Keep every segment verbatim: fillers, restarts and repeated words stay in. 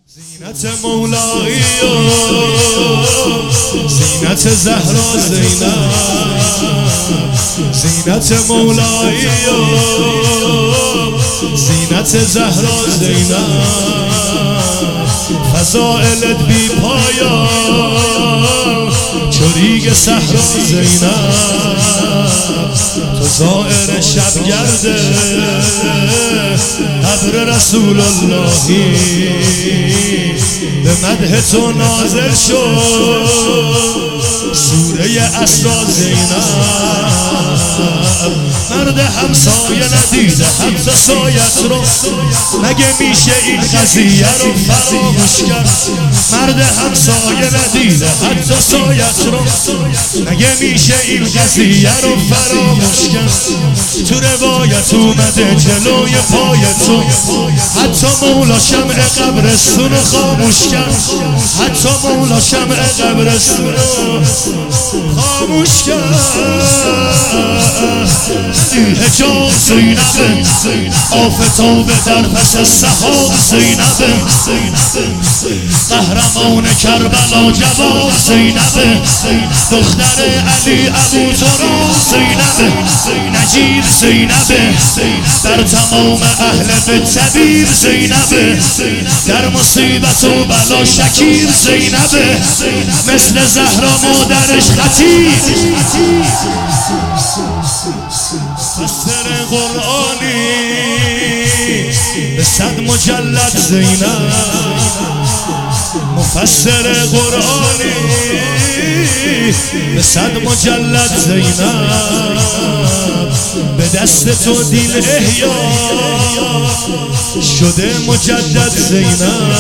زینت مولایی زینت زهرا زینب زینت مولایی زینت زهرا زینب فضائلت بی پایان چریگ صحرا زینب تو زائر شبگرده قبر رسول اللهی به مدح تو نازل شد سوره اسرا زینب مرد همسایه ندیده حتی سایت رو مگه میشه این قضیه رو فراموش کرد مرد همسایه ندیده حتی سایت رو مگه میشه این قضیه رو فراموش کرد تو روایت اومده جلوی پای تو حتی مولا شمع قبرستون رو خاموش کرد حتی مولا شمع قبرستون رو خاموش کرد حجاب زینب آفتاب در پس سحاب زینب قهرمان کربلا جواب زینب دختر علی ابو تراب زینب نجیب زینب در تمام اهل به طبیب زینب در مصیبت و بلا شکیب زینب مثل زهرا مادرش خطیب مفسر قرآنی به صد مجلد زینب مفسر قرآنی به صد مجلد زینب به دست تو دین احیا شده مجدد زینب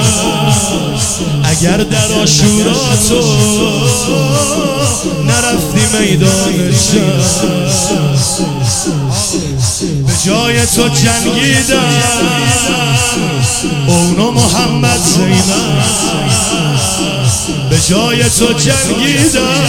اگر در عاشورا تو نرفتی میدان شب به جای تو جنگیدن اونو محمد زینب به جای تو جنگیدن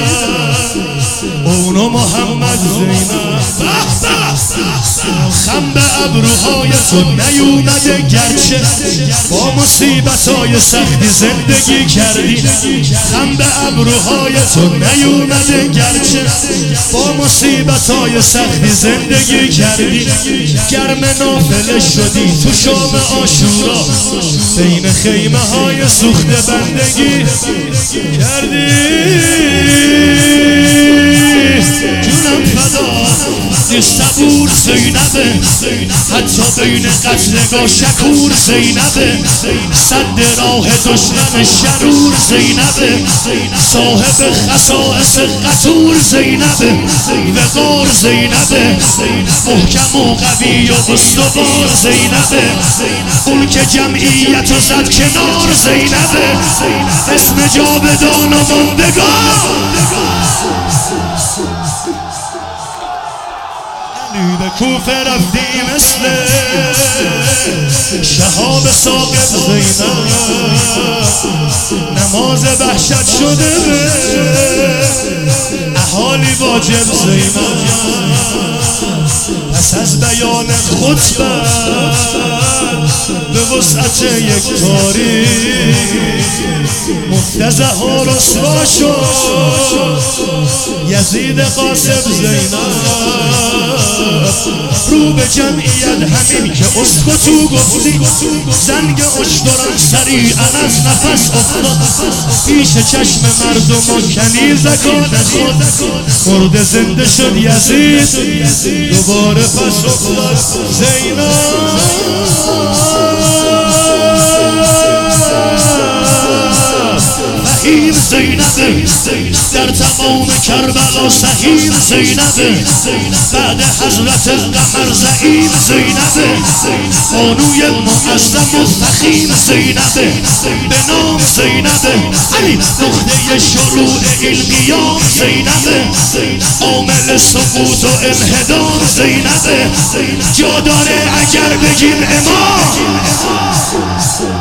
اونو محمد زینب خم به ابروهای تو نیومده گرچه با مصیبتهای سختی زندگی کردی خم به ابروهای تو نیومده گرچه با مصیبتهای سختی زندگی کردی گرم نافله شدی تو شام عاشورا بین خیمه های سوخته بندگی کردی جونم فدا صبور زینب حتی بین قتلگاه شکور زینب صد راه دشمن شرور زینب صاحب خصائص قطور زینب وقار زینب محکم و قوی و استوار زینب اون که جمعیت و زد کنار زینب اسم جاودان و ماندگار به کوفه رفتی مثل شهاب ثاقب زینب نماز وحشت شده به اهالی واجب زینب پس از بیان خطبه به وسعت یک تاریخ مفتزه ها رسوا شد یزید قاسب زینب رو به جمعیت همین که اسکتو گفتی زنگ اشتران سریعا از نفس افتاد پیش چشم مردم و کنیزکان خود مرد زنده شد یزید دوباره پس افتاد زینب فهیم زینب در تمام کربلا سهیم زینب بعد حضرت قمر زعیم زینب بانوی معظم و فخیم زینب به نام زینب علی نقطه شروع علمیان زینب عامل سقوط و انحدار زینب جا داره اگر بگیم امام